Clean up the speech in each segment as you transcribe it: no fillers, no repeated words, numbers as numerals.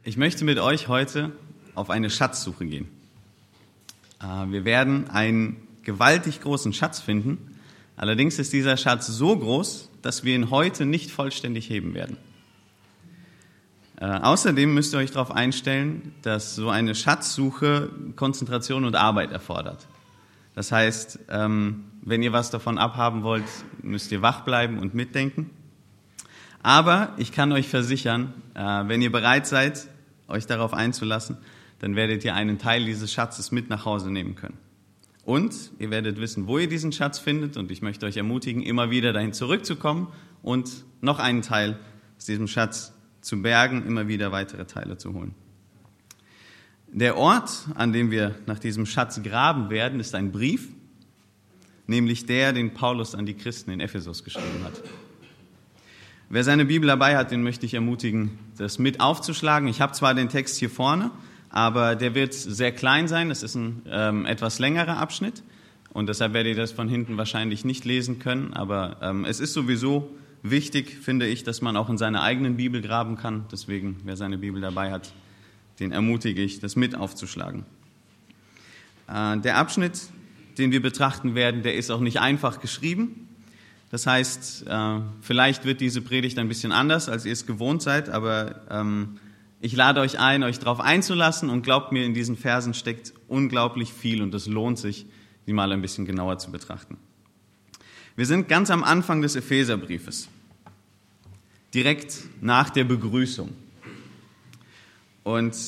Ich möchte mit euch heute auf eine Schatzsuche gehen. Wir werden einen gewaltig großen Schatz finden. Allerdings ist dieser Schatz so groß, dass wir ihn heute nicht vollständig heben werden. Außerdem müsst ihr euch darauf einstellen, dass so eine Schatzsuche Konzentration und Arbeit erfordert. Das heißt, wenn ihr was davon abhaben wollt, müsst ihr wach bleiben und mitdenken. Aber ich kann euch versichern, wenn ihr bereit seid, euch darauf einzulassen, dann werdet ihr einen Teil dieses Schatzes mit nach Hause nehmen können. Und ihr werdet wissen, wo ihr diesen Schatz findet. Und ich möchte euch ermutigen, immer wieder dahin zurückzukommen und noch einen Teil aus diesem Schatz zu bergen, immer wieder weitere Teile zu holen. Der Ort, an dem wir nach diesem Schatz graben werden, ist ein Brief, nämlich der, den Paulus an die Christen in Ephesus geschrieben hat. Wer seine Bibel dabei hat, den möchte ich ermutigen, das mit aufzuschlagen. Ich habe zwar den Text hier vorne, aber der wird sehr klein sein. Es ist ein etwas längerer Abschnitt und deshalb werdet ihr das von hinten wahrscheinlich nicht lesen können. Aber es ist sowieso wichtig, finde ich, dass man auch in seiner eigenen Bibel graben kann. Deswegen, wer seine Bibel dabei hat, den ermutige ich, das mit aufzuschlagen. Der Abschnitt, den wir betrachten werden, der ist auch nicht einfach geschrieben. Das heißt, vielleicht wird diese Predigt ein bisschen anders, als ihr es gewohnt seid, aber ich lade euch ein, euch darauf einzulassen und glaubt mir, in diesen Versen steckt unglaublich viel und es lohnt sich, die mal ein bisschen genauer zu betrachten. Wir sind ganz am Anfang des Epheserbriefes, direkt nach der Begrüßung. Und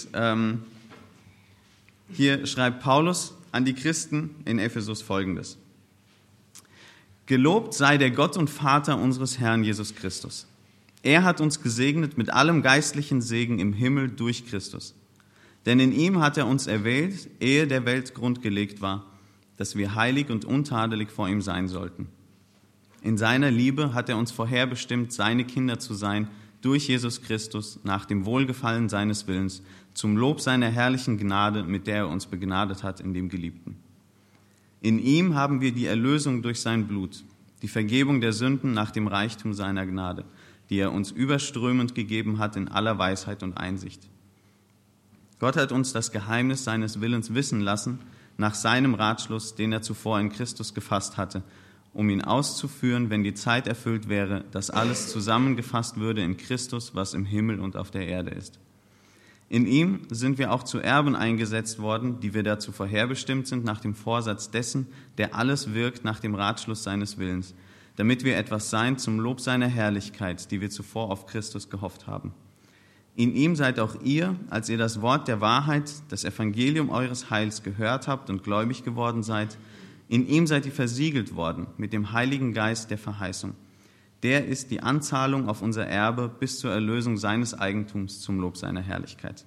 hier schreibt Paulus an die Christen in Ephesus Folgendes. Gelobt sei der Gott und Vater unseres Herrn Jesus Christus. Er hat uns gesegnet mit allem geistlichen Segen im Himmel durch Christus. Denn in ihm hat er uns erwählt, ehe der Welt Grund gelegt war, dass wir heilig und untadelig vor ihm sein sollten. In seiner Liebe hat er uns vorherbestimmt, seine Kinder zu sein, durch Jesus Christus, nach dem Wohlgefallen seines Willens, zum Lob seiner herrlichen Gnade, mit der er uns begnadet hat in dem Geliebten. In ihm haben wir die Erlösung durch sein Blut, die Vergebung der Sünden nach dem Reichtum seiner Gnade, die er uns überströmend gegeben hat in aller Weisheit und Einsicht. Gott hat uns das Geheimnis seines Willens wissen lassen, nach seinem Ratschluss, den er zuvor in Christus gefasst hatte, um ihn auszuführen, wenn die Zeit erfüllt wäre, dass alles zusammengefasst würde in Christus, was im Himmel und auf der Erde ist. In ihm sind wir auch zu Erben eingesetzt worden, die wir dazu vorherbestimmt sind, nach dem Vorsatz dessen, der alles wirkt nach dem Ratschluss seines Willens, damit wir etwas sein zum Lob seiner Herrlichkeit, die wir zuvor auf Christus gehofft haben. In ihm seid auch ihr, als ihr das Wort der Wahrheit, das Evangelium eures Heils gehört habt und gläubig geworden seid, in ihm seid ihr versiegelt worden mit dem Heiligen Geist der Verheißung. Der ist die Anzahlung auf unser Erbe bis zur Erlösung seines Eigentums zum Lob seiner Herrlichkeit.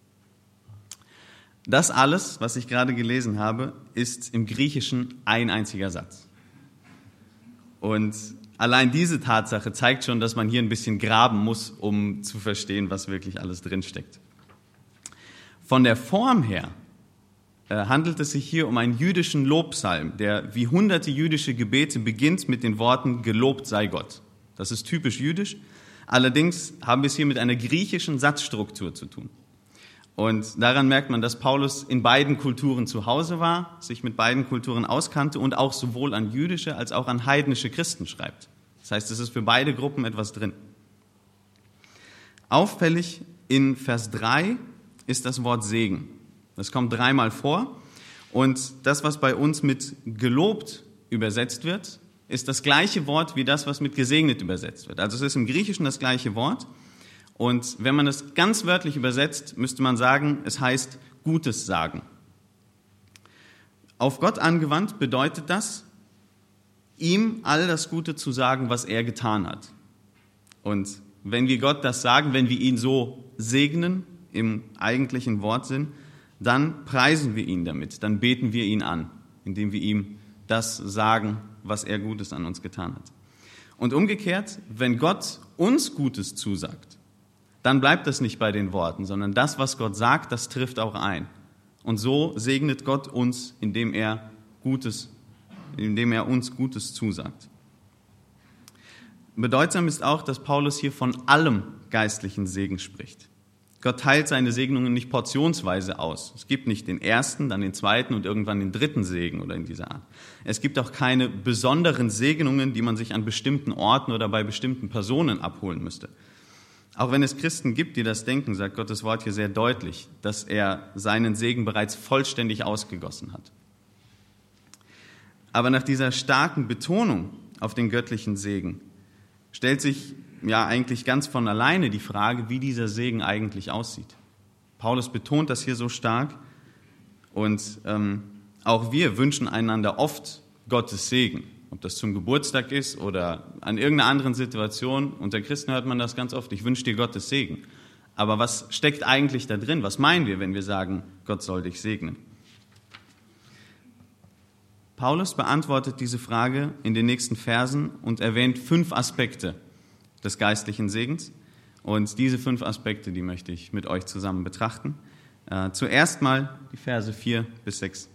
Das alles, was ich gerade gelesen habe, ist im Griechischen ein einziger Satz. Und allein diese Tatsache zeigt schon, dass man hier ein bisschen graben muss, um zu verstehen, was wirklich alles drinsteckt. Von der Form her handelt es sich hier um einen jüdischen Lobpsalm, der wie hunderte jüdische Gebete beginnt mit den Worten Gelobt sei Gott. Das ist typisch jüdisch. Allerdings haben wir es hier mit einer griechischen Satzstruktur zu tun. Und daran merkt man, dass Paulus in beiden Kulturen zu Hause war, sich mit beiden Kulturen auskannte und auch sowohl an jüdische als auch an heidnische Christen schreibt. Das heißt, es ist für beide Gruppen etwas drin. Auffällig in Vers 3 ist das Wort Segen. Das kommt dreimal vor und das, was bei uns mit gelobt übersetzt wird, ist das gleiche Wort wie das, was mit gesegnet übersetzt wird. Also es ist im Griechischen das gleiche Wort und wenn man es ganz wörtlich übersetzt, müsste man sagen, es heißt Gutes sagen. Auf Gott angewandt bedeutet das, ihm all das Gute zu sagen, was er getan hat. Und wenn wir Gott das sagen, wenn wir ihn so segnen, im eigentlichen Wortsinn, dann preisen wir ihn damit, dann beten wir ihn an, indem wir ihm das sagen, was er Gutes an uns getan hat. Und umgekehrt, wenn Gott uns Gutes zusagt, dann bleibt das nicht bei den Worten, sondern das, was Gott sagt, das trifft auch ein. Und so segnet Gott uns, indem er uns Gutes zusagt. Bedeutsam ist auch, dass Paulus hier von allem geistlichen Segen spricht. Gott teilt seine Segnungen nicht portionsweise aus. Es gibt nicht den ersten, dann den zweiten und irgendwann den dritten Segen oder in dieser Art. Es gibt auch keine besonderen Segnungen, die man sich an bestimmten Orten oder bei bestimmten Personen abholen müsste. Auch wenn es Christen gibt, die das denken, sagt Gottes Wort hier sehr deutlich, dass er seinen Segen bereits vollständig ausgegossen hat. Aber nach dieser starken Betonung auf den göttlichen Segen stellt sich ja eigentlich ganz von alleine die Frage, wie dieser Segen eigentlich aussieht. Paulus betont das hier so stark und auch wir wünschen einander oft Gottes Segen. Ob das zum Geburtstag ist oder an irgendeiner anderen Situation. Unter Christen hört man das ganz oft, ich wünsche dir Gottes Segen. Aber was steckt eigentlich da drin? Was meinen wir, wenn wir sagen, Gott soll dich segnen? Paulus beantwortet diese Frage in den nächsten Versen und erwähnt 5 Aspekte des geistlichen Segens. Und diese 5 Aspekte, die möchte ich mit euch zusammen betrachten. Zuerst mal die Verse 4 bis 6.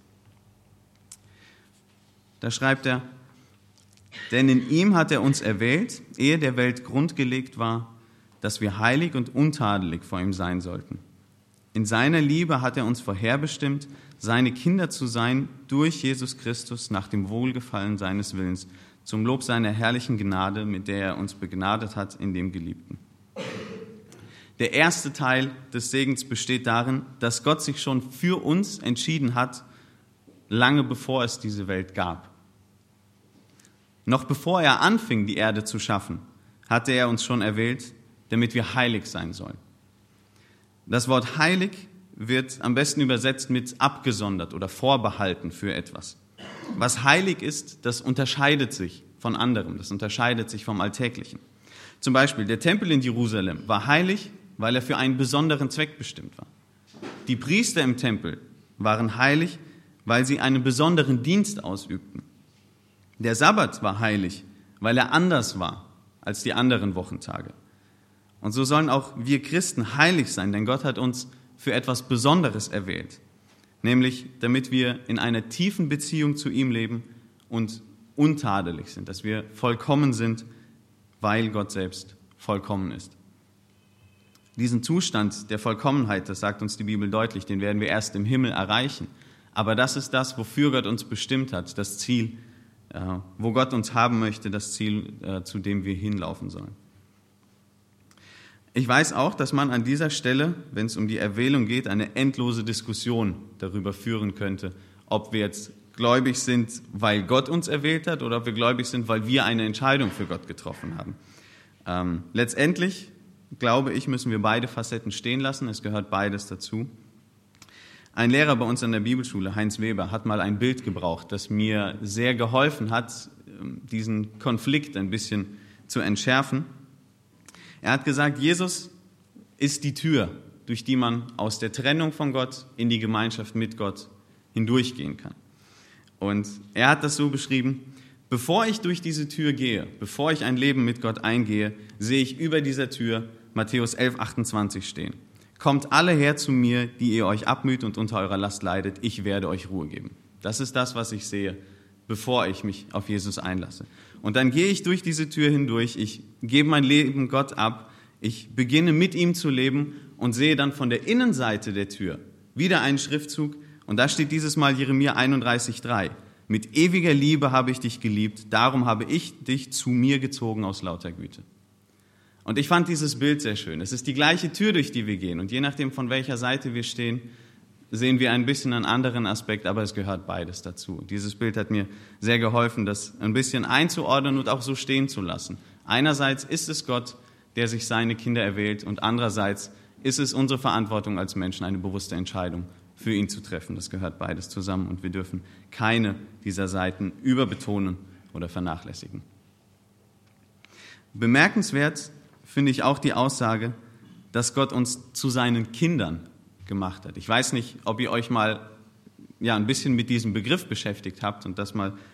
Da schreibt er: Denn in ihm hat er uns erwählt, ehe der Welt Grund gelegt war, dass wir heilig und untadelig vor ihm sein sollten. In seiner Liebe hat er uns vorherbestimmt, seine Kinder zu sein durch Jesus Christus nach dem Wohlgefallen seines Willens, zum Lob seiner herrlichen Gnade, mit der er uns begnadet hat in dem Geliebten. Der erste Teil des Segens besteht darin, dass Gott sich schon für uns entschieden hat, lange bevor es diese Welt gab. Noch bevor er anfing, die Erde zu schaffen, hatte er uns schon erwählt, damit wir heilig sein sollen. Das Wort heilig wird am besten übersetzt mit abgesondert oder vorbehalten für etwas. Was heilig ist, das unterscheidet sich von anderem, das unterscheidet sich vom Alltäglichen. Zum Beispiel, der Tempel in Jerusalem war heilig, weil er für einen besonderen Zweck bestimmt war. Die Priester im Tempel waren heilig, weil sie einen besonderen Dienst ausübten. Der Sabbat war heilig, weil er anders war als die anderen Wochentage. Und so sollen auch wir Christen heilig sein, denn Gott hat uns für etwas Besonderes erwählt, nämlich damit wir in einer tiefen Beziehung zu ihm leben und untadelig sind, dass wir vollkommen sind, weil Gott selbst vollkommen ist. Diesen Zustand der Vollkommenheit, das sagt uns die Bibel deutlich, den werden wir erst im Himmel erreichen. Aber das ist das, wofür Gott uns bestimmt hat, das Ziel, wo Gott uns haben möchte, das Ziel, zu dem wir hinlaufen sollen. Ich weiß auch, dass man an dieser Stelle, wenn es um die Erwählung geht, eine endlose Diskussion darüber führen könnte, ob wir jetzt gläubig sind, weil Gott uns erwählt hat, oder ob wir gläubig sind, weil wir eine Entscheidung für Gott getroffen haben. Letztendlich, glaube ich, müssen wir beide Facetten stehen lassen. Es gehört beides dazu. Ein Lehrer bei uns an der Bibelschule, Heinz Weber, hat mal ein Bild gebraucht, das mir sehr geholfen hat, diesen Konflikt ein bisschen zu entschärfen. Er hat gesagt, Jesus ist die Tür, durch die man aus der Trennung von Gott in die Gemeinschaft mit Gott hindurchgehen kann. Und er hat das so beschrieben: Bevor ich durch diese Tür gehe, bevor ich ein Leben mit Gott eingehe, sehe ich über dieser Tür Matthäus 11,28 stehen. Kommt alle her zu mir, die ihr euch abmüht und unter eurer Last leidet, ich werde euch Ruhe geben. Das ist das, was ich sehe, bevor ich mich auf Jesus einlasse. Und dann gehe ich durch diese Tür hindurch, ich gebe mein Leben Gott ab, ich beginne mit ihm zu leben und sehe dann von der Innenseite der Tür wieder einen Schriftzug, und da steht dieses Mal Jeremia 31,3. Mit ewiger Liebe habe ich dich geliebt, darum habe ich dich zu mir gezogen aus lauter Güte. Und ich fand dieses Bild sehr schön. Es ist die gleiche Tür, durch die wir gehen, und je nachdem, von welcher Seite wir stehen, sehen wir ein bisschen einen anderen Aspekt, aber es gehört beides dazu. Dieses Bild hat mir sehr geholfen, das ein bisschen einzuordnen und auch so stehen zu lassen. Einerseits ist es Gott, der sich seine Kinder erwählt, und andererseits ist es unsere Verantwortung als Menschen, eine bewusste Entscheidung für ihn zu treffen. Das gehört beides zusammen, und wir dürfen keine dieser Seiten überbetonen oder vernachlässigen. Bemerkenswert finde ich auch die Aussage, dass Gott uns zu seinen Kindern gemacht hat. Ich weiß nicht, ob ihr euch mal ein bisschen mit diesem Begriff beschäftigt habt und das mal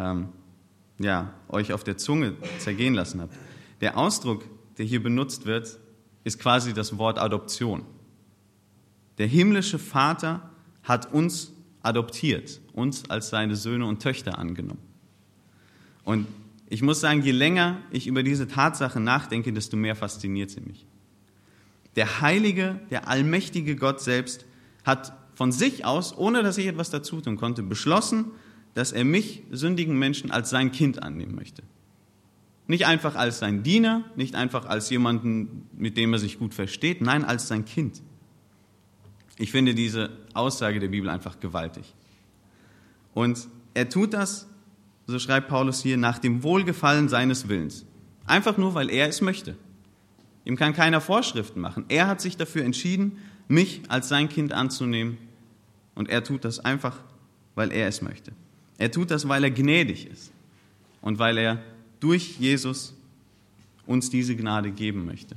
euch auf der Zunge zergehen lassen habt. Der Ausdruck, der hier benutzt wird, ist quasi das Wort Adoption. Der himmlische Vater hat uns adoptiert, uns als seine Söhne und Töchter angenommen. Und ich muss sagen, je länger ich über diese Tatsache nachdenke, desto mehr fasziniert sie mich. Der heilige, der allmächtige Gott selbst hat von sich aus, ohne dass ich etwas dazu tun konnte, beschlossen, dass er mich, sündigen Menschen, als sein Kind annehmen möchte. Nicht einfach als sein Diener, nicht einfach als jemanden, mit dem er sich gut versteht, nein, als sein Kind. Ich finde diese Aussage der Bibel einfach gewaltig. Und er tut das, so schreibt Paulus hier, nach dem Wohlgefallen seines Willens. Einfach nur, weil er es möchte. Ihm kann keiner Vorschriften machen. Er hat sich dafür entschieden, mich als sein Kind anzunehmen. Und er tut das einfach, weil er es möchte. Er tut das, weil er gnädig ist und weil er durch Jesus uns diese Gnade geben möchte.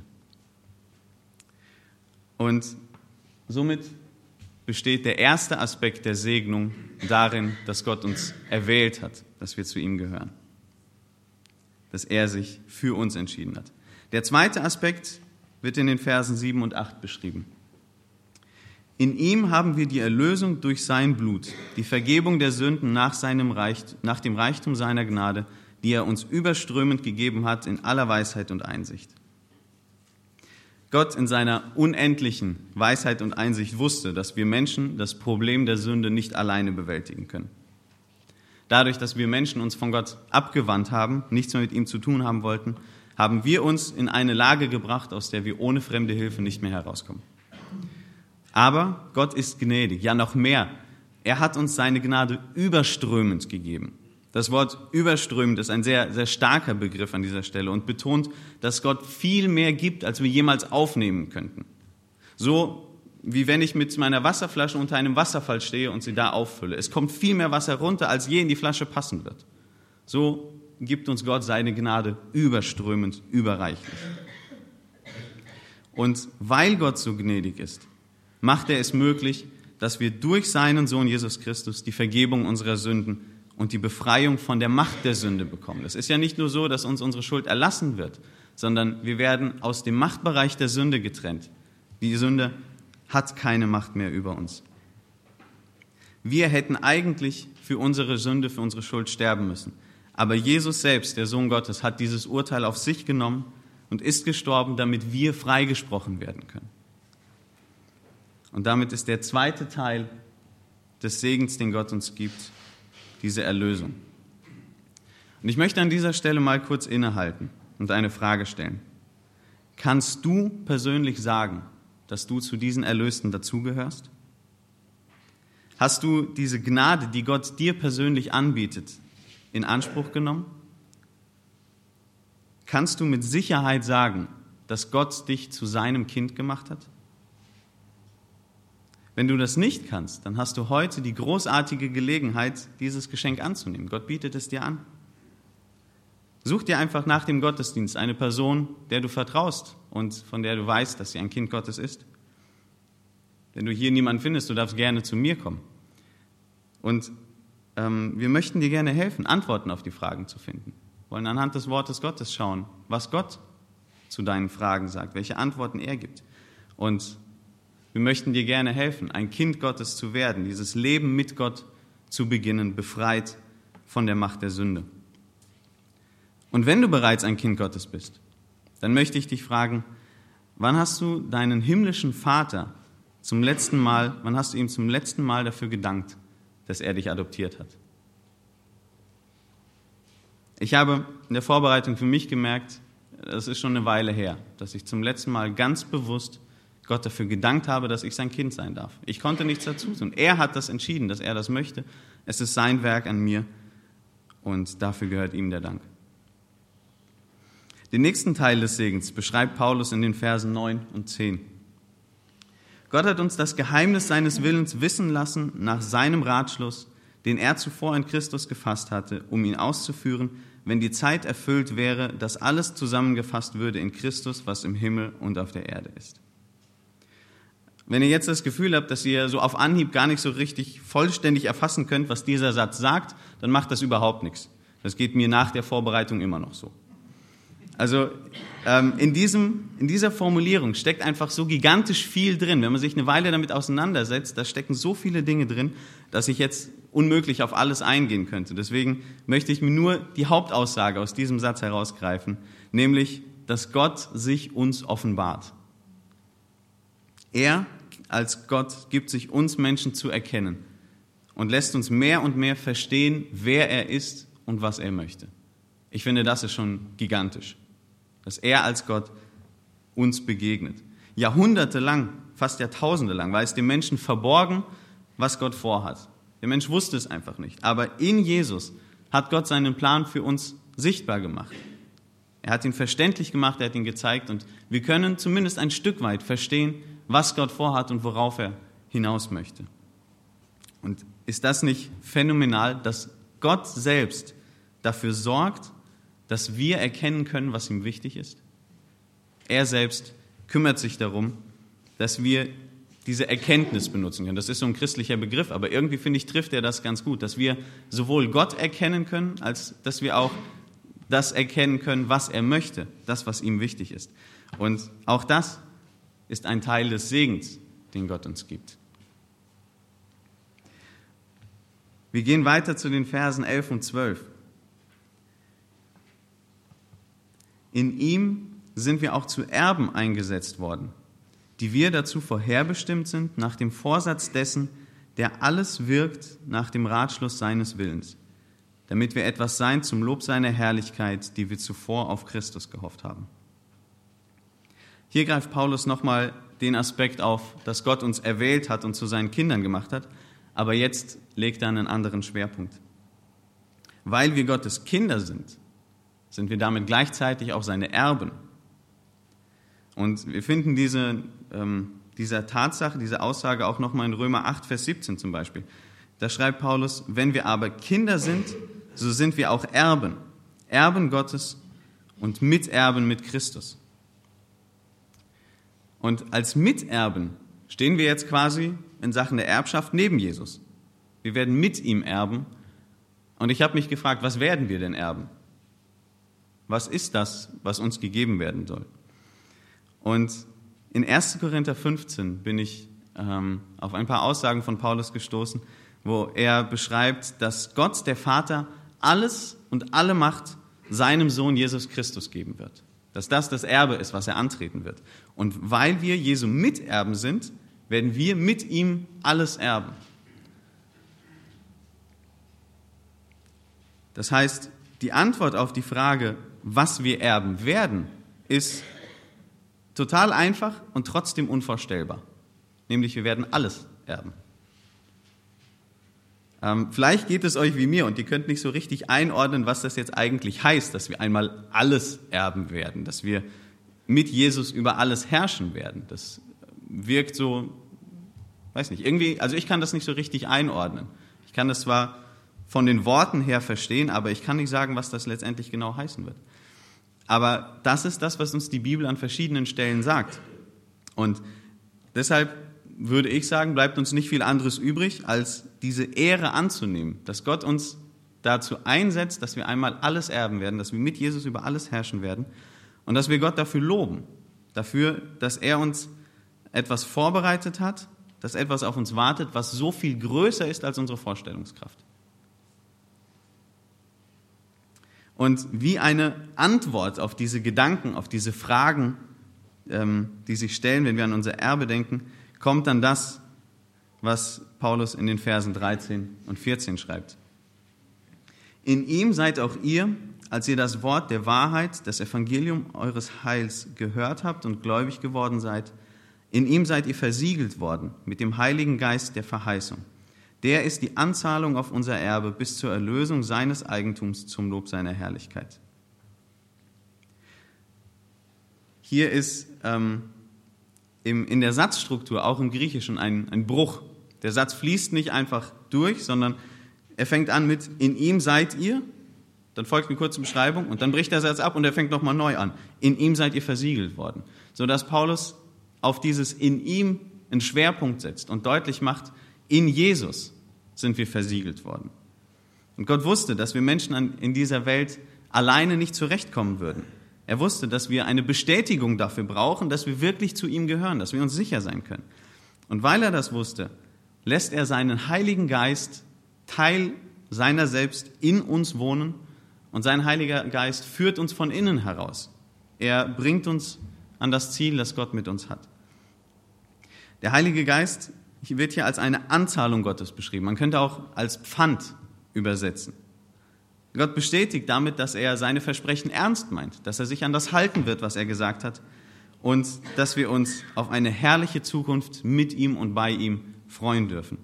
Und somit besteht der erste Aspekt der Segnung darin, dass Gott uns erwählt hat, dass wir zu ihm gehören. Dass er sich für uns entschieden hat. Der zweite Aspekt wird in den Versen 7 und 8 beschrieben. In ihm haben wir die Erlösung durch sein Blut, die Vergebung der Sünden nach dem Reichtum seiner Gnade, die er uns überströmend gegeben hat in aller Weisheit und Einsicht. Gott in seiner unendlichen Weisheit und Einsicht wusste, dass wir Menschen das Problem der Sünde nicht alleine bewältigen können. Dadurch, dass wir Menschen uns von Gott abgewandt haben, nichts mehr mit ihm zu tun haben wollten, haben wir uns in eine Lage gebracht, aus der wir ohne fremde Hilfe nicht mehr herauskommen. Aber Gott ist gnädig, ja noch mehr. Er hat uns seine Gnade überströmend gegeben. Das Wort überströmend ist ein sehr, sehr starker Begriff an dieser Stelle und betont, dass Gott viel mehr gibt, als wir jemals aufnehmen könnten. So wie wenn ich mit meiner Wasserflasche unter einem Wasserfall stehe und sie da auffülle. Es kommt viel mehr Wasser runter, als je in die Flasche passen wird. So gibt uns Gott seine Gnade überströmend, überreichlich. Und weil Gott so gnädig ist, macht er es möglich, dass wir durch seinen Sohn Jesus Christus die Vergebung unserer Sünden und die Befreiung von der Macht der Sünde bekommen. Es ist ja nicht nur so, dass uns unsere Schuld erlassen wird, sondern wir werden aus dem Machtbereich der Sünde getrennt. Die Sünde hat keine Macht mehr über uns. Wir hätten eigentlich für unsere Sünde, für unsere Schuld sterben müssen. Aber Jesus selbst, der Sohn Gottes, hat dieses Urteil auf sich genommen und ist gestorben, damit wir freigesprochen werden können. Und damit ist der zweite Teil des Segens, den Gott uns gibt, diese Erlösung. Und ich möchte an dieser Stelle mal kurz innehalten und eine Frage stellen. Kannst du persönlich sagen, dass du zu diesen Erlösten dazugehörst? Hast du diese Gnade, die Gott dir persönlich anbietet, in Anspruch genommen? Kannst du mit Sicherheit sagen, dass Gott dich zu seinem Kind gemacht hat? Wenn du das nicht kannst, dann hast du heute die großartige Gelegenheit, dieses Geschenk anzunehmen. Gott bietet es dir an. Such dir einfach nach dem Gottesdienst eine Person, der du vertraust und von der du weißt, dass sie ein Kind Gottes ist. Wenn du hier niemanden findest, du darfst gerne zu mir kommen. Und wir möchten dir gerne helfen, Antworten auf die Fragen zu finden. Wir wollen anhand des Wortes Gottes schauen, was Gott zu deinen Fragen sagt, welche Antworten er gibt. Und wir möchten dir gerne helfen, ein Kind Gottes zu werden, dieses Leben mit Gott zu beginnen, befreit von der Macht der Sünde. Und wenn du bereits ein Kind Gottes bist, dann möchte ich dich fragen, wann hast du deinen himmlischen Vater wann hast du ihm zum letzten Mal dafür gedankt, dass er dich adoptiert hat? Ich habe in der Vorbereitung für mich gemerkt, das ist schon eine Weile her, dass ich zum letzten Mal ganz bewusst Gott dafür gedankt habe, dass ich sein Kind sein darf. Ich konnte nichts dazu tun. Er hat das entschieden, dass er das möchte. Es ist sein Werk an mir und dafür gehört ihm der Dank. Den nächsten Teil des Segens beschreibt Paulus in den Versen 9 und 10. Gott hat uns das Geheimnis seines Willens wissen lassen nach seinem Ratschluss, den er zuvor in Christus gefasst hatte, um ihn auszuführen, wenn die Zeit erfüllt wäre, dass alles zusammengefasst würde in Christus, was im Himmel und auf der Erde ist. Wenn ihr jetzt das Gefühl habt, dass ihr so auf Anhieb gar nicht so richtig vollständig erfassen könnt, was dieser Satz sagt, dann macht das überhaupt nichts. Das geht mir nach der Vorbereitung immer noch so. Also in dieser Formulierung steckt einfach so gigantisch viel drin. Wenn man sich eine Weile damit auseinandersetzt, da stecken so viele Dinge drin, dass ich jetzt unmöglich auf alles eingehen könnte. Deswegen möchte ich mir nur die Hauptaussage aus diesem Satz herausgreifen, nämlich, dass Gott sich uns offenbart. Er als Gott gibt sich uns Menschen zu erkennen und lässt uns mehr und mehr verstehen, wer er ist und was er möchte. Ich finde, das ist schon gigantisch, dass er als Gott uns begegnet. Jahrhundertelang, fast Jahrtausende lang, war es dem Menschen verborgen, was Gott vorhat. Der Mensch wusste es einfach nicht. Aber in Jesus hat Gott seinen Plan für uns sichtbar gemacht. Er hat ihn verständlich gemacht, er hat ihn gezeigt und wir können zumindest ein Stück weit verstehen, was Gott vorhat und worauf er hinaus möchte. Und ist das nicht phänomenal, dass Gott selbst dafür sorgt, dass wir erkennen können, was ihm wichtig ist? Er selbst kümmert sich darum, dass wir diese Erkenntnis benutzen können. Das ist so ein christlicher Begriff, aber irgendwie, finde ich, trifft er das ganz gut, dass wir sowohl Gott erkennen können, als dass wir auch das erkennen können, was er möchte, das, was ihm wichtig ist. Und auch das ist ein Teil des Segens, den Gott uns gibt. Wir gehen weiter zu den Versen 11 und 12. In ihm sind wir auch zu Erben eingesetzt worden, die wir dazu vorherbestimmt sind, nach dem Vorsatz dessen, der alles wirkt nach dem Ratschluss seines Willens, damit wir etwas sein zum Lob seiner Herrlichkeit, die wir zuvor auf Christus gehofft haben. Hier greift Paulus nochmal den Aspekt auf, dass Gott uns erwählt hat und zu seinen Kindern gemacht hat, aber jetzt legt er einen anderen Schwerpunkt. Weil wir Gottes Kinder sind, sind wir damit gleichzeitig auch seine Erben. Und wir finden diese Tatsache, diese Aussage auch nochmal in Römer 8, Vers 17 zum Beispiel. Da schreibt Paulus, wenn wir aber Kinder sind, so sind wir auch Erben, Erben Gottes und Miterben mit Christus. Und als Miterben stehen wir jetzt quasi in Sachen der Erbschaft neben Jesus. Wir werden mit ihm erben. Und ich habe mich gefragt, was werden wir denn erben? Was ist das, was uns gegeben werden soll? Und in 1. Korinther 15 bin ich auf ein paar Aussagen von Paulus gestoßen, wo er beschreibt, dass Gott, der Vater, alles und alle Macht seinem Sohn Jesus Christus geben wird. Dass das Erbe ist, was er antreten wird. Und weil wir Jesu Miterben sind, werden wir mit ihm alles erben. Das heißt, die Antwort auf die Frage, was wir erben werden, ist total einfach und trotzdem unvorstellbar. Nämlich, wir werden alles erben. Vielleicht geht es euch wie mir und ihr könnt nicht so richtig einordnen, was das jetzt eigentlich heißt, dass wir einmal alles erben werden, dass wir mit Jesus über alles herrschen werden. Das wirkt so, weiß nicht, irgendwie, also ich kann das nicht so richtig einordnen. Ich kann das zwar von den Worten her verstehen, aber ich kann nicht sagen, was das letztendlich genau heißen wird. Aber das ist das, was uns die Bibel an verschiedenen Stellen sagt. Und deshalb würde ich sagen, bleibt uns nicht viel anderes übrig, als diese Ehre anzunehmen, dass Gott uns dazu einsetzt, dass wir einmal alles erben werden, dass wir mit Jesus über alles herrschen werden und dass wir Gott dafür loben, dafür, dass er uns etwas vorbereitet hat, dass etwas auf uns wartet, was so viel größer ist als unsere Vorstellungskraft. Und wie eine Antwort auf diese Gedanken, auf diese Fragen, die sich stellen, wenn wir an unser Erbe denken, kommt dann das, was Paulus in den Versen 13 und 14 schreibt. In ihm seid auch ihr, als ihr das Wort der Wahrheit, das Evangelium eures Heils gehört habt und gläubig geworden seid, in ihm seid ihr versiegelt worden mit dem Heiligen Geist der Verheißung. Der ist die Anzahlung auf unser Erbe bis zur Erlösung seines Eigentums zum Lob seiner Herrlichkeit. Hier ist in der Satzstruktur, auch im Griechischen, ein Bruch. Der Satz fließt nicht einfach durch, sondern er fängt an mit in ihm seid ihr, dann folgt eine kurze Beschreibung und dann bricht der Satz ab und er fängt nochmal neu an. In ihm seid ihr versiegelt worden. Sodass Paulus auf dieses in ihm einen Schwerpunkt setzt und deutlich macht, in Jesus sind wir versiegelt worden. Und Gott wusste, dass wir Menschen in dieser Welt alleine nicht zurechtkommen würden. Er wusste, dass wir eine Bestätigung dafür brauchen, dass wir wirklich zu ihm gehören, dass wir uns sicher sein können. Und weil er das wusste, lässt er seinen Heiligen Geist Teil seiner selbst in uns wohnen und sein Heiliger Geist führt uns von innen heraus. Er bringt uns an das Ziel, das Gott mit uns hat. Der Heilige Geist wird hier als eine Anzahlung Gottes beschrieben. Man könnte auch als Pfand übersetzen. Gott bestätigt damit, dass er seine Versprechen ernst meint, dass er sich an das halten wird, was er gesagt hat und dass wir uns auf eine herrliche Zukunft mit ihm und bei ihm freuen dürfen.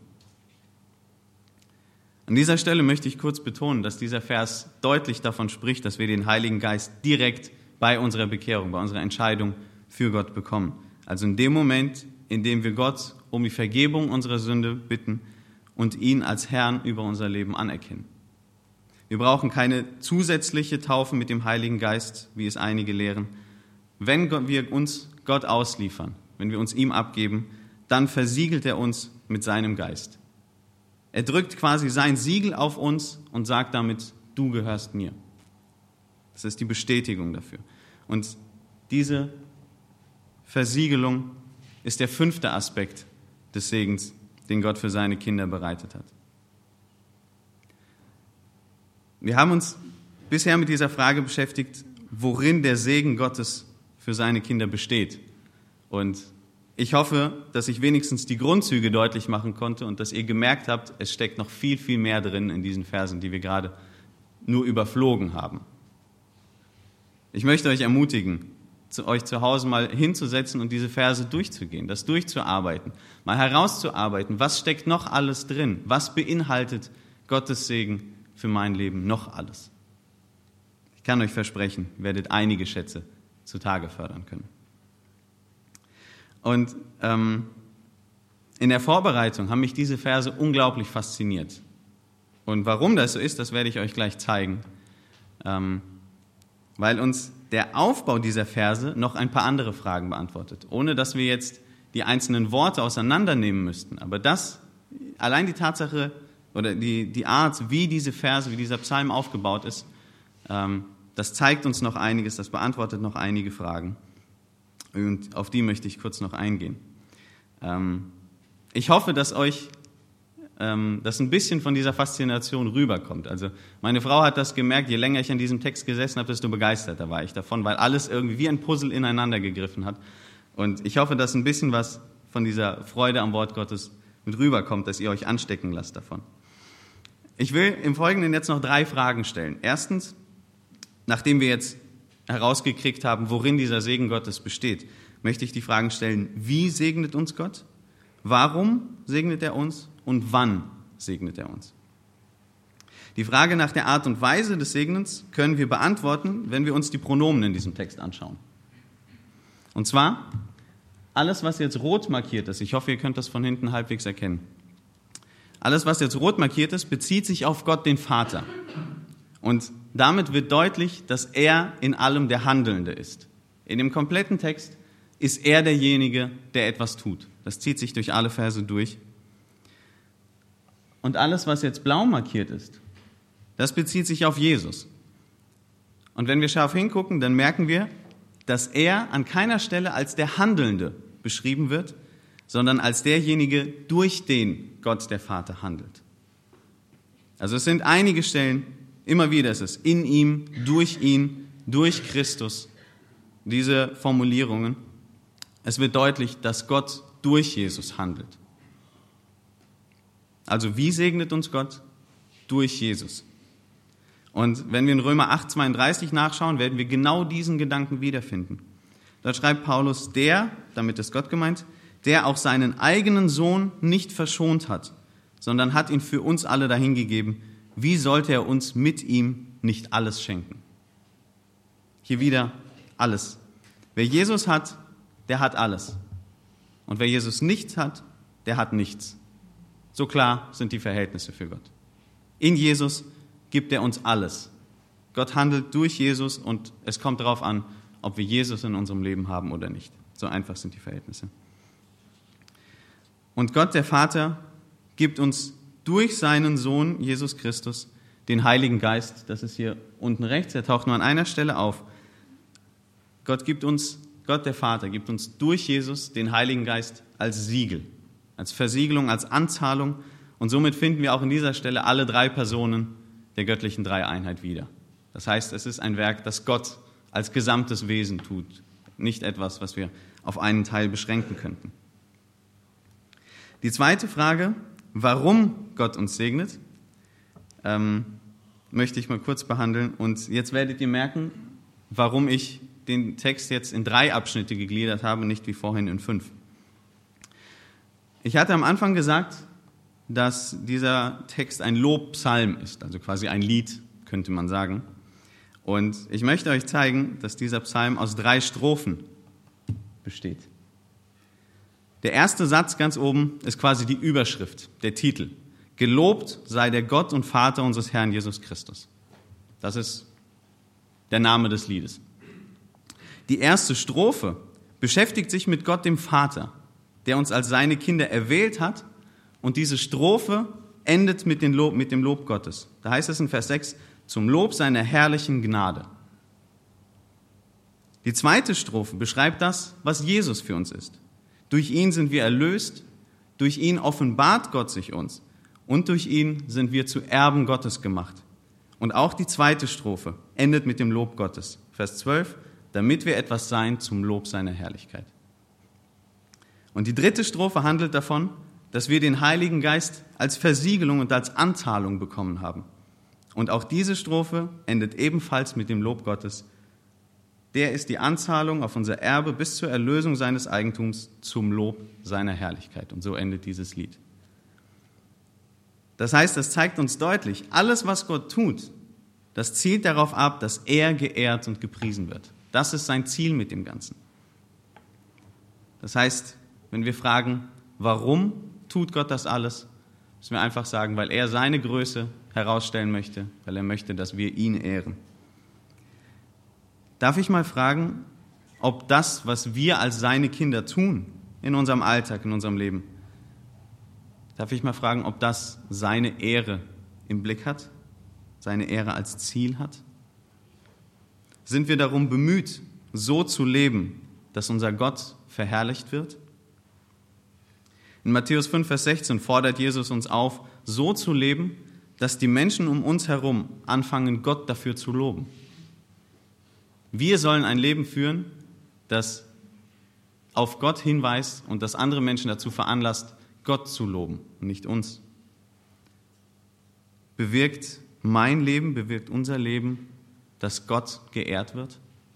An dieser Stelle möchte ich kurz betonen, dass dieser Vers deutlich davon spricht, dass wir den Heiligen Geist direkt bei unserer Bekehrung, bei unserer Entscheidung für Gott bekommen. Also in dem Moment, in dem wir Gott um die Vergebung unserer Sünde bitten und ihn als Herrn über unser Leben anerkennen. Wir brauchen keine zusätzliche Taufe mit dem Heiligen Geist, wie es einige lehren. Wenn wir uns Gott ausliefern, wenn wir uns ihm abgeben, dann versiegelt er uns mit seinem Geist. Er drückt quasi sein Siegel auf uns und sagt damit, du gehörst mir. Das ist die Bestätigung dafür. Und diese Versiegelung ist der 5. Aspekt des Segens, den Gott für seine Kinder bereitet hat. Wir haben uns bisher mit dieser Frage beschäftigt, worin der Segen Gottes für seine Kinder besteht. Und ich hoffe, dass ich wenigstens die Grundzüge deutlich machen konnte und dass ihr gemerkt habt, es steckt noch viel, viel mehr drin in diesen Versen, die wir gerade nur überflogen haben. Ich möchte euch ermutigen, euch zu Hause mal hinzusetzen und diese Verse durchzugehen, das durchzuarbeiten, mal herauszuarbeiten, was steckt noch alles drin, was beinhaltet Gottes Segen für mein Leben noch alles. Ich kann euch versprechen, ihr werdet einige Schätze zutage fördern können. Und in der Vorbereitung haben mich diese Verse unglaublich fasziniert. Und warum das so ist, das werde ich euch gleich zeigen. Weil uns der Aufbau dieser Verse noch ein paar andere Fragen beantwortet, ohne dass wir jetzt die einzelnen Worte auseinandernehmen müssten. Aber allein die Tatsache oder die Art, wie diese Verse, wie dieser Psalm aufgebaut ist, das zeigt uns noch einiges, das beantwortet noch einige Fragen. Und auf die möchte ich kurz noch eingehen. Ich hoffe, dass euch dass ein bisschen von dieser Faszination rüberkommt. Also meine Frau hat das gemerkt, je länger ich an diesem Text gesessen habe, desto begeisterter war ich davon, weil alles irgendwie wie ein Puzzle ineinander gegriffen hat. Und ich hoffe, dass ein bisschen was von dieser Freude am Wort Gottes mit rüberkommt, dass ihr euch anstecken lasst davon. Ich will im Folgenden jetzt noch 3 Fragen stellen. Erstens, nachdem wir jetzt herausgekriegt haben, worin dieser Segen Gottes besteht, möchte ich die Fragen stellen, wie segnet uns Gott? Warum segnet er uns? Und wann segnet er uns? Die Frage nach der Art und Weise des Segnens können wir beantworten, wenn wir uns die Pronomen in diesem Text anschauen. Und zwar, alles, was jetzt rot markiert ist, ich hoffe, ihr könnt das von hinten halbwegs erkennen. Alles, was jetzt rot markiert ist, bezieht sich auf Gott, den Vater. Und damit wird deutlich, dass er in allem der Handelnde ist. In dem kompletten Text ist er derjenige, der etwas tut. Das zieht sich durch alle Verse durch. Und alles, was jetzt blau markiert ist, das bezieht sich auf Jesus. Und wenn wir scharf hingucken, dann merken wir, dass er an keiner Stelle als der Handelnde beschrieben wird, sondern als derjenige, durch den Gott der Vater handelt. Also es sind einige Stellen, immer wieder ist es in ihm, durch Christus, diese Formulierungen. Es wird deutlich, dass Gott durch Jesus handelt. Also wie segnet uns Gott? Durch Jesus. Und wenn wir in Römer 8,32 nachschauen, werden wir genau diesen Gedanken wiederfinden. Dort schreibt Paulus, damit ist Gott gemeint, der auch seinen eigenen Sohn nicht verschont hat, sondern hat ihn für uns alle dahingegeben. Wie sollte er uns mit ihm nicht alles schenken? Hier wieder alles. Wer Jesus hat, der hat alles. Und wer Jesus nicht hat, der hat nichts. So klar sind die Verhältnisse für Gott. In Jesus gibt er uns alles. Gott handelt durch Jesus und es kommt darauf an, ob wir Jesus in unserem Leben haben oder nicht. So einfach sind die Verhältnisse. Und Gott, der Vater, gibt uns durch seinen Sohn Jesus Christus den Heiligen Geist. Das ist hier unten rechts, er taucht nur an einer Stelle auf. Gott, der Vater, gibt uns durch Jesus den Heiligen Geist als Siegel, als Versiegelung, als Anzahlung. Und somit finden wir auch in dieser Stelle alle 3 Personen der göttlichen Dreieinheit wieder. Das heißt, es ist ein Werk, das Gott als gesamtes Wesen tut, nicht etwas, was wir auf einen Teil beschränken könnten. Die zweite Frage, warum Gott uns segnet, möchte ich mal kurz behandeln. Und jetzt werdet ihr merken, warum ich den Text jetzt in 3 Abschnitte gegliedert habe, nicht wie vorhin in 5. Ich hatte am Anfang gesagt, dass dieser Text ein Lobpsalm ist, also quasi ein Lied, könnte man sagen. Und ich möchte euch zeigen, dass dieser Psalm aus 3 Strophen besteht. Der erste Satz ganz oben ist quasi die Überschrift, der Titel. Gelobt sei der Gott und Vater unseres Herrn Jesus Christus. Das ist der Name des Liedes. Die erste Strophe beschäftigt sich mit Gott dem Vater, der uns als seine Kinder erwählt hat. Und diese Strophe endet mit dem Lob Gottes. Da heißt es in Vers 6, zum Lob seiner herrlichen Gnade. Die zweite Strophe beschreibt das, was Jesus für uns ist. Durch ihn sind wir erlöst, durch ihn offenbart Gott sich uns und durch ihn sind wir zu Erben Gottes gemacht. Und auch die zweite Strophe endet mit dem Lob Gottes. Vers 12, damit wir etwas seien zum Lob seiner Herrlichkeit. Und die dritte Strophe handelt davon, dass wir den Heiligen Geist als Versiegelung und als Anzahlung bekommen haben. Und auch diese Strophe endet ebenfalls mit dem Lob Gottes. Der ist die Anzahlung auf unser Erbe bis zur Erlösung seines Eigentums zum Lob seiner Herrlichkeit. Und so endet dieses Lied. Das heißt, das zeigt uns deutlich, alles, was Gott tut, das zielt darauf ab, dass er geehrt und gepriesen wird. Das ist sein Ziel mit dem Ganzen. Das heißt, wenn wir fragen, warum tut Gott das alles, müssen wir einfach sagen, weil er seine Größe herausstellen möchte, weil er möchte, dass wir ihn ehren. Darf ich mal fragen, ob das, was wir als seine Kinder tun, in unserem Alltag, in unserem Leben, darf ich mal fragen, ob das seine Ehre im Blick hat, seine Ehre als Ziel hat? Sind wir darum bemüht, so zu leben, dass unser Gott verherrlicht wird? In Matthäus 5, Vers 16 fordert Jesus uns auf, so zu leben, dass die Menschen um uns herum anfangen, Gott dafür zu loben. Wir sollen ein Leben führen, das auf Gott hinweist und das andere Menschen dazu veranlasst, Gott zu loben und nicht uns. Bewirkt mein Leben, bewirkt unser Leben, dass Gott geehrt wird?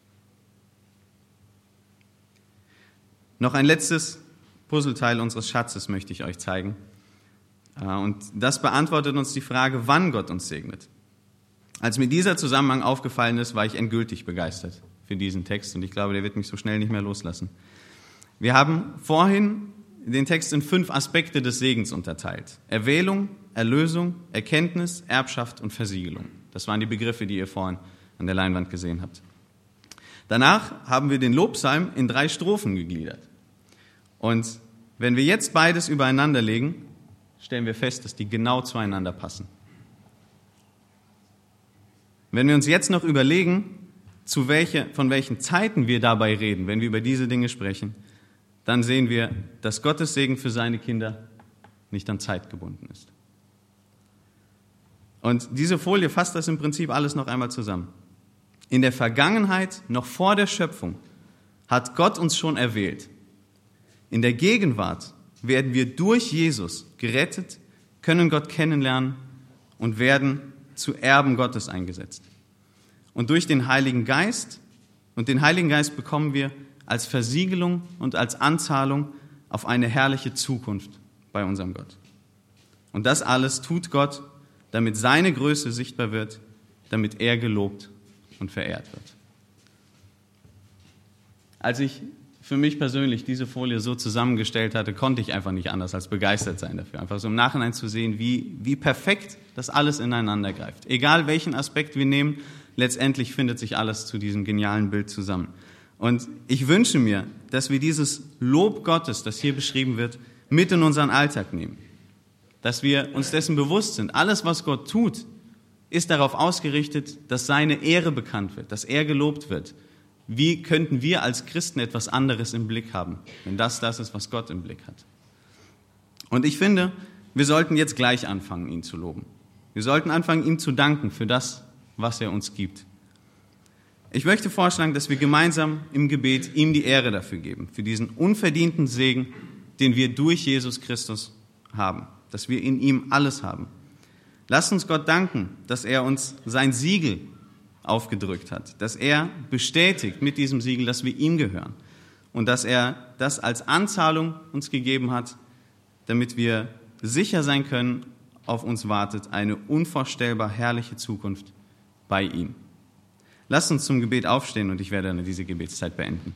Noch ein letztes Puzzleteil unseres Schatzes möchte ich euch zeigen. Und das beantwortet uns die Frage, wann Gott uns segnet. Als mir dieser Zusammenhang aufgefallen ist, war ich endgültig begeistert für diesen Text und ich glaube, der wird mich so schnell nicht mehr loslassen. Wir haben vorhin den Text in 5 Aspekte des Segens unterteilt. Erwählung, Erlösung, Erkenntnis, Erbschaft und Versiegelung. Das waren die Begriffe, die ihr vorhin an der Leinwand gesehen habt. Danach haben wir den Lobpsalm in 3 Strophen gegliedert. Und wenn wir jetzt beides übereinander legen, stellen wir fest, dass die genau zueinander passen. Wenn wir uns jetzt noch überlegen, von welchen Zeiten wir dabei reden, wenn wir über diese Dinge sprechen, dann sehen wir, dass Gottes Segen für seine Kinder nicht an Zeit gebunden ist. Und diese Folie fasst das im Prinzip alles noch einmal zusammen. In der Vergangenheit, noch vor der Schöpfung, hat Gott uns schon erwählt. In der Gegenwart werden wir durch Jesus gerettet, können Gott kennenlernen und werden zu Erben Gottes eingesetzt. Und durch den Heiligen Geist, und den Heiligen Geist bekommen wir als Versiegelung und als Anzahlung auf eine herrliche Zukunft bei unserem Gott. Und das alles tut Gott, damit seine Größe sichtbar wird, damit er gelobt und verehrt wird. Als ich für mich persönlich diese Folie so zusammengestellt hatte, konnte ich einfach nicht anders als begeistert sein dafür. Einfach so im Nachhinein zu sehen, wie perfekt das alles ineinander greift. Egal welchen Aspekt wir nehmen, letztendlich findet sich alles zu diesem genialen Bild zusammen. Und ich wünsche mir, dass wir dieses Lob Gottes, das hier beschrieben wird, mit in unseren Alltag nehmen. Dass wir uns dessen bewusst sind. Alles, was Gott tut, ist darauf ausgerichtet, dass seine Ehre bekannt wird, dass er gelobt wird. Wie könnten wir als Christen etwas anderes im Blick haben, wenn das ist, was Gott im Blick hat? Und ich finde, wir sollten jetzt gleich anfangen, ihn zu loben. Wir sollten anfangen, ihm zu danken für das, was er uns gibt. Ich möchte vorschlagen, dass wir gemeinsam im Gebet ihm die Ehre dafür geben, für diesen unverdienten Segen, den wir durch Jesus Christus haben, dass wir in ihm alles haben. Lasst uns Gott danken, dass er uns sein Siegel aufgedrückt hat, dass er bestätigt mit diesem Siegel, dass wir ihm gehören und dass er das als Anzahlung uns gegeben hat, damit wir sicher sein können, auf uns wartet eine unvorstellbar herrliche Zukunft bei ihm. Lasst uns zum Gebet aufstehen und ich werde dann diese Gebetszeit beenden.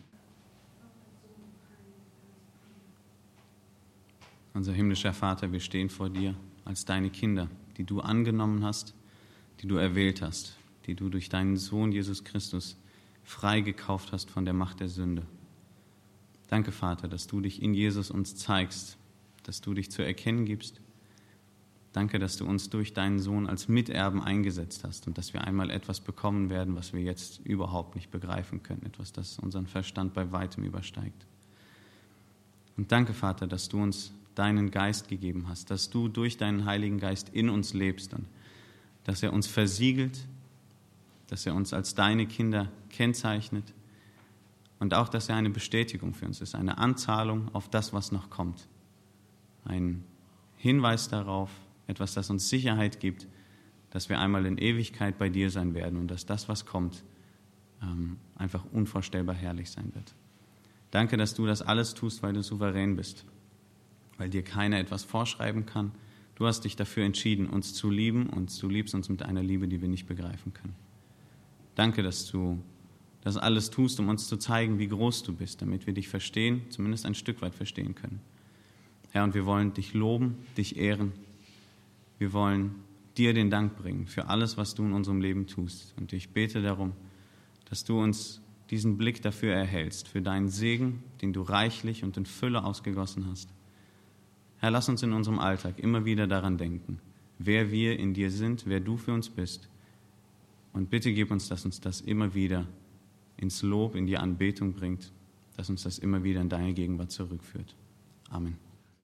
Unser himmlischer Vater, wir stehen vor dir als deine Kinder, die du angenommen hast, die du erwählt hast, die du durch deinen Sohn Jesus Christus freigekauft hast von der Macht der Sünde. Danke, Vater, dass du dich in Jesus uns zeigst, dass du dich zu erkennen gibst. Danke, dass du uns durch deinen Sohn als Miterben eingesetzt hast und dass wir einmal etwas bekommen werden, was wir jetzt überhaupt nicht begreifen können, etwas, das unseren Verstand bei weitem übersteigt. Und danke, Vater, dass du uns deinen Geist gegeben hast, dass du durch deinen Heiligen Geist in uns lebst und dass er uns versiegelt, dass er uns als deine Kinder kennzeichnet und auch, dass er eine Bestätigung für uns ist, eine Anzahlung auf das, was noch kommt. Ein Hinweis darauf, etwas, das uns Sicherheit gibt, dass wir einmal in Ewigkeit bei dir sein werden und dass das, was kommt, einfach unvorstellbar herrlich sein wird. Danke, dass du das alles tust, weil du souverän bist, weil dir keiner etwas vorschreiben kann. Du hast dich dafür entschieden, uns zu lieben und du liebst uns mit einer Liebe, die wir nicht begreifen können. Danke, dass du das alles tust, um uns zu zeigen, wie groß du bist, damit wir dich verstehen, zumindest ein Stück weit verstehen können. Herr, und wir wollen dich loben, dich ehren. Wir wollen dir den Dank bringen für alles, was du in unserem Leben tust. Und ich bete darum, dass du uns diesen Blick dafür erhältst, für deinen Segen, den du reichlich und in Fülle ausgegossen hast. Herr, lass uns in unserem Alltag immer wieder daran denken, wer wir in dir sind, wer du für uns bist. Und bitte gib uns, dass uns das immer wieder ins Lob, in die Anbetung bringt, dass uns das immer wieder in deine Gegenwart zurückführt. Amen.